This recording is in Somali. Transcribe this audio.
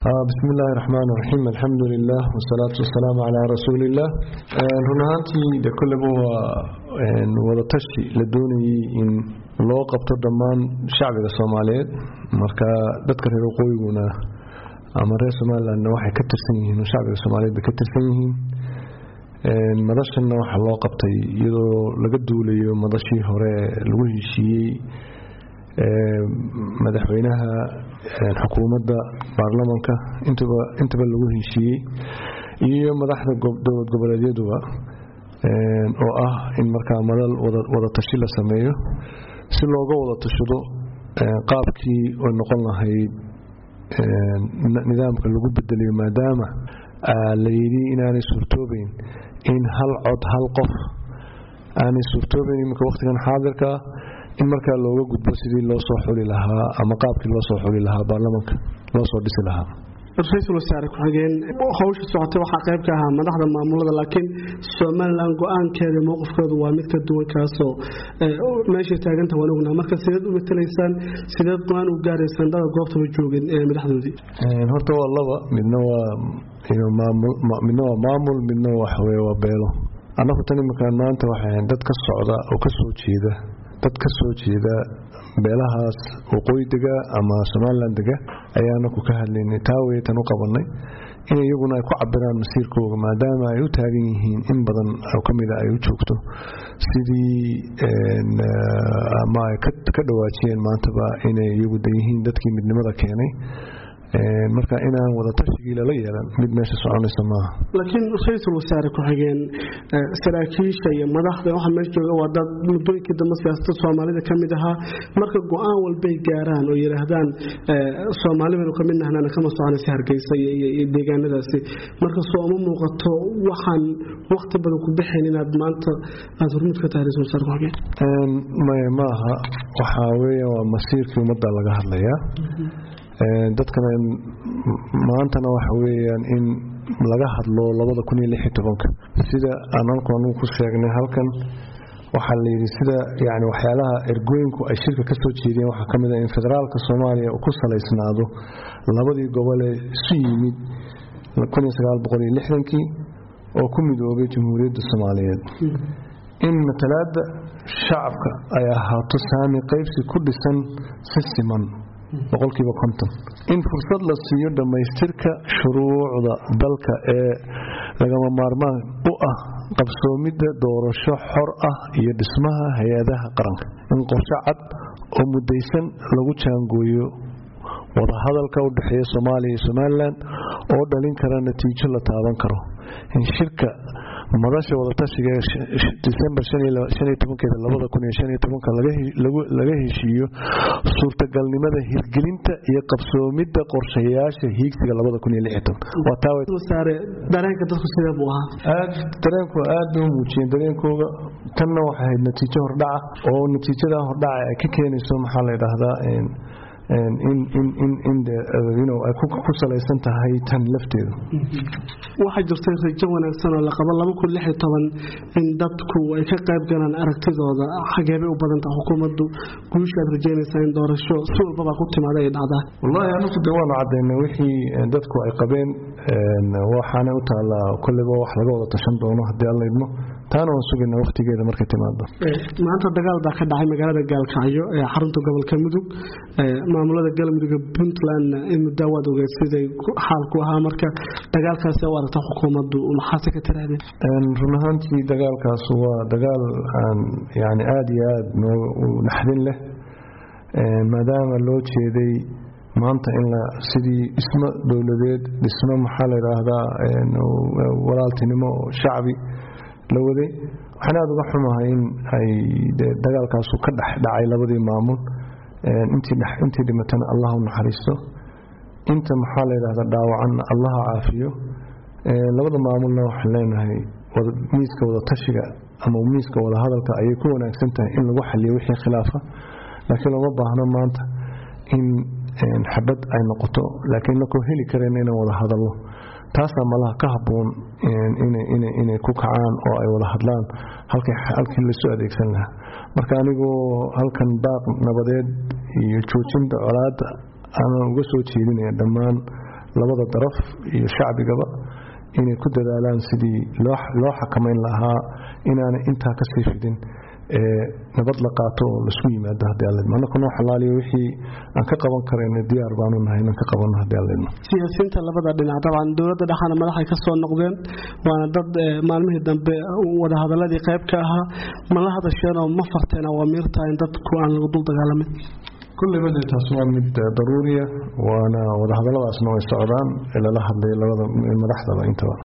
بسم الله الرحمن الرحيم الحمد لله والصلاة والسلام على رسول الله runaaantii de kulleba waa wada tashi la doonayay in loo qabto dhammaan shacbiga Soomaaliyeed marka dadka reer waqooyiguna ama reer Soomaaliland waxay ka tirsan yihiin shacbiga Soomaaliyeed ka tirsan yihiin madashana waxa loo qabtay iyadoo laga duulayo madashii hore lagu heshiiyay madaxweynaha xukuumadda baarlamaanka intaba lagu heshiiyay iyo madaxda dowlad goboleedyaduba oo ah in markaa madal wada tashi la sameeyo si looga wada tashado qaabkii oo noqon lahayd nidaamka lagu bedelayo maadaama la yiri inaanay suurtoobayn in hal cod hal qof aanay suurtoobayn imika waqtigan xaadirka in markaa looga gudbo sidii loo soo xuli lahaa ama qaabkii loo soo xuli lahaa baarlamaanka loo soo dhisi lahaa ra'iisul wasaare ku xigeen hawsha socotay waxa qayb ka ahaa madaxda maamulada laakiin Soomaaliland go'aankeeda mowqifkoodu waa mid ka duwan kaasoo meesha taaganta wanaagna marka sideed u metelaysaan sideed qoaan u gaaraysan dad goobta joogeen madaxdoodii horta waa laba midna waa maamul midna waxa weeye waa beelo anagu tan markaan maanta waxay dad ka socda oo ka soo jeeda beelahaas waqooyiga ama Soomaaliland ayaana ku ka hadlaynay taaweetan u qabanay in iyaguna ay ku cabiraan masiirkooda maadaama ay u taagan yihiin in badan oo kamida ay u joogto sidii ama ay ka dhawaajiyeen maantaba inay iyagu yihiin dadkii midnimada keenay marka inaan wada tashigii la yeelan mid meesha soconaysa maaha laakiin ra'iisul wasaare ku xigeen saraakiisha iyo madaxda waxa meesha jooga waa dad mudooyinkii dambe siyaasadda Soomaalida kamid ahaa marka go'aan walba ay gaaraan oo yiraahdaan Soomaalidu kamid nahnana kama soconaysa Hargeysa iyo deegaanadaasi marka soo ma muuqato waxaan waqti badan ku bixin inaad maanta aad hormuud ka tahay ra'iisul wasaare ku xigeen maaha waxa weeye waa masiirkii ummadda laga hadlayaa dadkan maantana waxa weeyaan in laga hadlo 2016 sida aan ku sheegnay halkan waxa la yiri sida yaani waxyaalaha ergooyinku ay shirka ka soo jeediyeen waxa kamid ah in federaalka Soomaaliya uu ku saleysnaado labadii gobol ee isu yimid 1960kii oo ku midoobay Jamhuuriyadda Soomaaliyeed in matalaada shacabka ay ahaato saami qaybsi ku dhisan si siman boqolkiiba 50 in fursad la siiyo dhamaystirka shuruucda dalka ee lagama maarmaan u ah qabsoomida doorasho xor ah iyo dhismaha hay'adaha qaranka in qorshe cad oo mudaysan lagu jaangooyo wada hadalka u dhaxeeya Soomaaliya iyo Soomaaliland oo dhalin kara natiijo la taaban karo in shirka madasha wada tashiga December 2015 laga heshiiyo suurtagalnimada hirgelinta iyo qabsoomida qorshayaasha hiigsiga 2016 waa taaway wasaare dareenka dadku sidee buu ahaa dareenku aad u muujiyay dareenkooda tanna waxa ay natiijo hordhaca oo natiijada hordhaca ay ka keenayso maxaa la yiraahdaa in ay ku salaysan tahay tan lafteedu waxa jirtay rajo wanaagsan oo la qabo 2016 in dadku ay ka qayb galaan aragtidooda xageebay u badan tahay xukuumaddu guushaad rajeynaysaa in doorasho si walba ku timaado ay dhacdaa wallahi anigu dawaan cadeynay wixii dadku ay qabeen waxaana u taala kullaba wax laga wada tashan doono hadii alla idmo taana waan sugaynaa waqtigeeda markay timaado maanta dagaal baa ka dhacay magaalada Gaalkacyo ee xarunta gobolka Mudug maamulada galmudug Puntland in mudawad ogeeyay xaalku ahaa marka dagaalkaas oo aragta xukuumaddu maxaa ka tiraadeen runaantii dagaalkaas waa dagaal aan yaani aad iyo aad naxdin leh maadaama loo jeeday maanta in la sidii isma dawladeed dhismo maxaa la yiraahdaa walaaltinimo shacbi la waday waxaan aad uga xumahay in ay dagaalkaas ka dhacay labadii maamul intii dhimatana Allah u naxariisto inta maxaa la yiraahdaa dhaawacan Allah caafiyo labada maamulna waxaan leenahay miiska wada tashiga ama miiska wada hadalka ay ku wanaagsan tahay in lagu xalliyo wixii khilaafa laakiin lama baahna maanta in xabad ay noqoto laakiin la ku heli kareen in wada hadallo taas malaha ka haboon inay ku kacaan oo ay wada hadlaan halkii la soo adeegsan lahaa marka anigu halkan baaq nabadeed iyo joojinta colaadda aan uga soo jeedinaya dhammaan labada daraf iyo shacbigaba inay ku dadaalaan sidii loo xakameyn lahaa inaana intaa ka sii fidin nabad la qaato oo laisku yimaado haddii aan leedno annaka noo xalaaliyo wixii aan ka qaban karayna diyaar baanu nahay inaan ka qabanno haddii aan leedno siyaasiyiinta labada dhinac dabcan dowladda dhexana madaxay ka soo noqdeen waana dad maalmihii dambe wada hadaladii qayb ka ahaa ma la hadasheen oo ma farteen awaamiirta in dadku aan lagu dul dagaalamin kulleyba taas waa mid daruuriya waana wada hadalladaasna way socdaan lala hadlay labada madaxdaba intaba